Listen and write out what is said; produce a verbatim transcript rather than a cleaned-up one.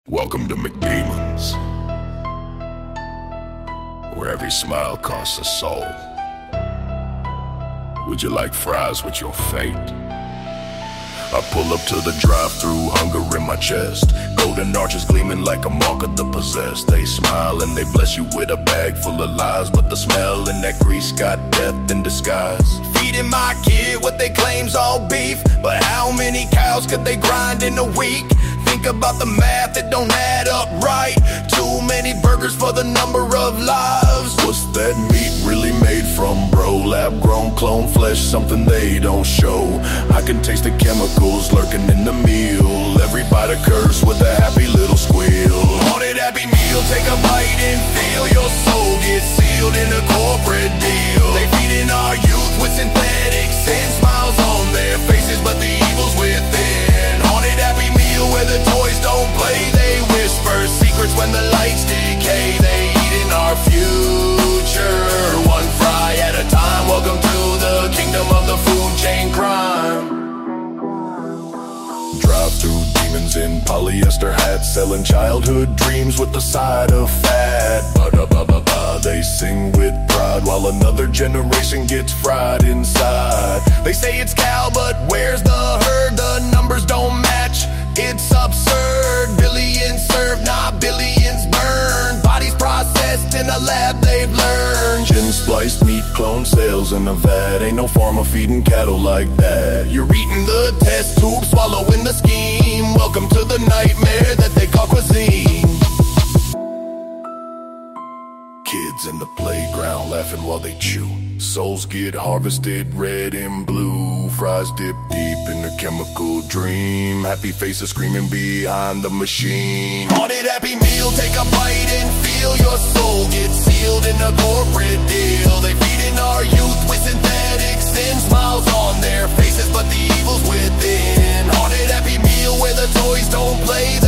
Welcome to McDemons, where every smile costs a soul. Would you like fries with your fate? I pull up to the drive-thru, hunger in my chest. Golden arches gleaming like a mark of the possessed. They smile and they bless you with a bag full of lies, but the smell in that grease got death in disguise. Feeding my kid what they claim's all beef, but how many cows could they grind in a week? Think about the math, it don't add up right. Too many burgers for the number of lives. What's that meat really made from, bro? Lab-grown clone flesh, something they don't show. I can taste the chemicals lurking in the meal. Every bite occurs with a happy little squeal. Haunted Happy Meal, take a bite and feel your soul get sealed in a corporate deal. They feeding our youth with synthetics and smiles on their faces, but the evil's within. Haunted Happy Meal, where the toys don't play, they whisper secrets when the lights decay. They eat in our future, one fry at a time. Welcome to the kingdom of the food chain crime. Drive-through demons in polyester hats, selling childhood dreams with the side of fat. Ba-da-ba-ba-ba, they sing with pride while another generation gets fried inside. They say it's cow, but where's the herd? The numbers don't match, it's absurd. Billions served, not billions burned. Bodies processed in a lab they've learned. Gin spliced meat, clone sales in a vat. Ain't no farmer feeding cattle like that. You're eating the test tube, swallowing the scheme. Welcome to the nightmare that they call cuisine. Kids in the playground laughing while they chew. Souls get harvested red and blue. Fries dip deep in a chemical dream. Happy faces screaming behind the machine. Haunted Happy Meal, take a bite and feel your soul get sealed in a corporate deal. They feeding our youth with synthetics and smiles on their faces, but the evil's within. Haunted Happy Meal, where the toys don't play,